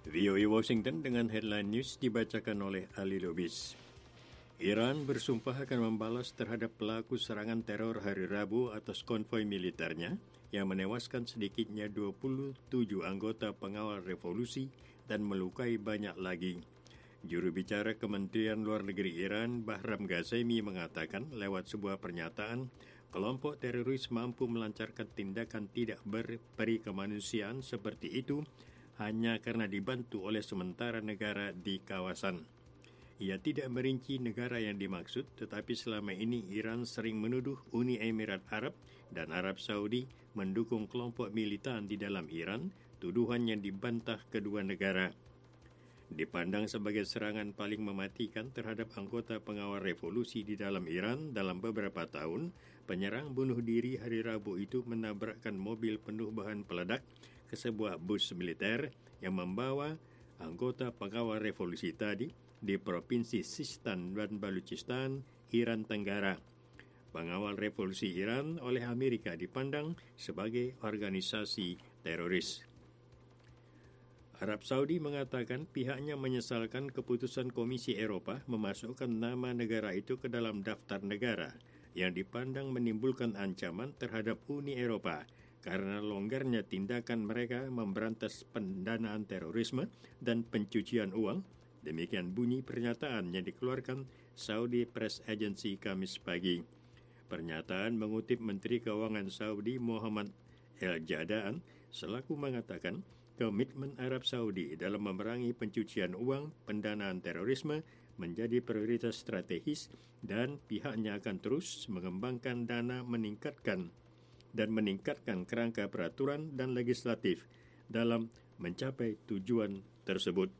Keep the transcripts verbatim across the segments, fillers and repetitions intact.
V O A Washington dengan headline news dibacakan oleh Ali Lubis. Iran bersumpah akan membalas terhadap pelaku serangan teror hari Rabu atas konvoi militernya yang menewaskan sedikitnya dua puluh tujuh anggota pengawal revolusi dan melukai banyak lagi. Juru bicara Kementerian Luar Negeri Iran, Bahram Ghasemi, mengatakan lewat sebuah pernyataan, kelompok teroris mampu melancarkan tindakan tidak berperi kemanusiaan seperti itu hanya karena dibantu oleh sementara negara di kawasan. Ia tidak merinci negara yang dimaksud, tetapi selama ini Iran sering menuduh Uni Emirat Arab dan Arab Saudi mendukung kelompok militan di dalam Iran, tuduhan yang dibantah kedua negara. Dipandang sebagai serangan paling mematikan terhadap anggota pengawal revolusi di dalam Iran dalam beberapa tahun, penyerang bunuh diri hari Rabu itu menabrakkan mobil penuh bahan peledak ke sebuah bus militer yang membawa anggota pengawal revolusi tadi di Provinsi Sistan dan Baluchistan, Iran Tenggara. Pengawal revolusi Iran oleh Amerika dipandang sebagai organisasi teroris. Arab Saudi mengatakan pihaknya menyesalkan keputusan Komisi Eropa memasukkan nama negara itu ke dalam daftar negara yang dipandang menimbulkan ancaman terhadap Uni Eropa karena longgarnya tindakan mereka memberantas pendanaan terorisme dan pencucian uang. Demikian bunyi pernyataan yang dikeluarkan Saudi Press Agency Kamis pagi. Pernyataan mengutip Menteri Keuangan Saudi Muhammad El-Jadaan selaku mengatakan komitmen Arab Saudi dalam memerangi pencucian uang, pendanaan terorisme menjadi prioritas strategis dan pihaknya akan terus mengembangkan dana meningkatkan dan meningkatkan kerangka peraturan dan legislatif dalam mencapai tujuan tersebut.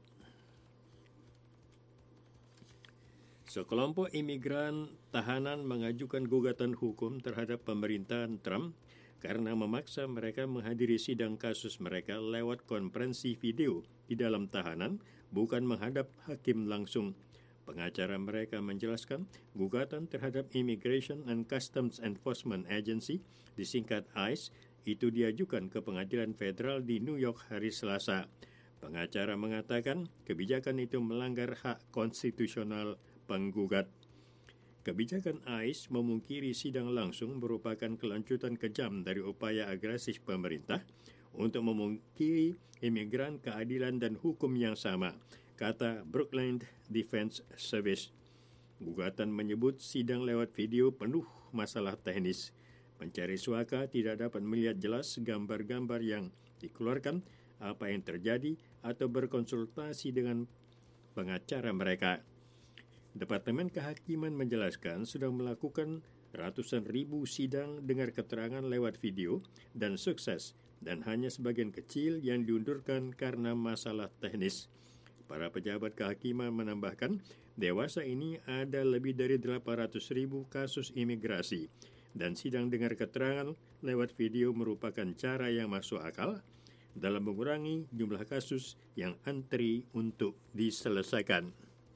Sekelompok imigran tahanan mengajukan gugatan hukum terhadap pemerintahan Trump karena memaksa mereka menghadiri sidang kasus mereka lewat konferensi video di dalam tahanan, bukan menghadap hakim langsung. Pengacara mereka menjelaskan gugatan terhadap Immigration and Customs Enforcement Agency, disingkat I C E, itu diajukan ke pengadilan federal di New York hari Selasa. Pengacara mengatakan kebijakan itu melanggar hak konstitusional penggugat. Kebijakan I C E memungkiri sidang langsung merupakan kelanjutan kejam dari upaya agresif pemerintah untuk memungkiri imigran keadilan dan hukum yang sama, kata Brookline Defense Service. Gugatan menyebut sidang lewat video penuh masalah teknis. Pencari suaka tidak dapat melihat jelas gambar-gambar yang dikeluarkan, apa yang terjadi, atau berkonsultasi dengan pengacara mereka. Departemen Kehakiman menjelaskan sudah melakukan ratusan ribu sidang dengar keterangan lewat video dan sukses, dan hanya sebagian kecil yang diundurkan karena masalah teknis. Para pejabat kehakiman menambahkan, dewasa ini ada lebih dari delapan ratus ribu kasus imigrasi, dan sidang dengar keterangan lewat video merupakan cara yang masuk akal dalam mengurangi jumlah kasus yang antri untuk diselesaikan.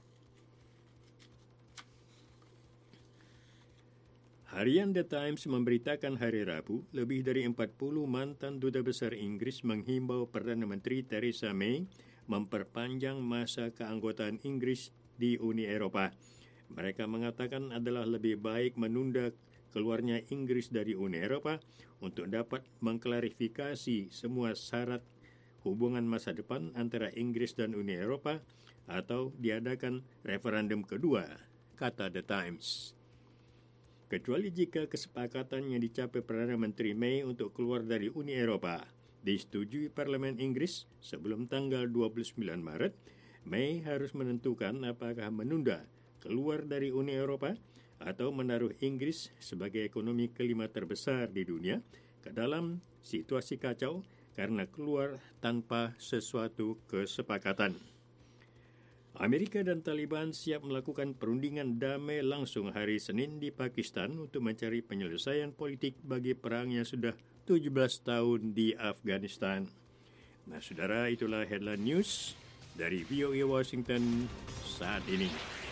Harian The Times memberitakan hari Rabu, lebih dari empat puluh mantan duta besar Inggris menghimbau Perdana Menteri Theresa May memperpanjang masa keanggotaan Inggris di Uni Eropa. Mereka mengatakan adalah lebih baik menunda keluarnya Inggris dari Uni Eropa untuk dapat mengklarifikasi semua syarat hubungan masa depan antara Inggris dan Uni Eropa atau diadakan referendum kedua, kata The Times. Kecuali jika kesepakatan yang dicapai Perdana Menteri May untuk keluar dari Uni Eropa disetujui Parlemen Inggris sebelum tanggal dua puluh sembilan Maret, May harus menentukan apakah menunda keluar dari Uni Eropa atau menaruh Inggris sebagai ekonomi kelima terbesar di dunia ke dalam situasi kacau karena keluar tanpa sesuatu kesepakatan. Amerika dan Taliban siap melakukan perundingan damai langsung hari Senin di Pakistan untuk mencari penyelesaian politik bagi perang yang sudah tujuh belas tahun di Afghanistan. Nah, saudara, itulah headline news dari V O A Washington saat ini.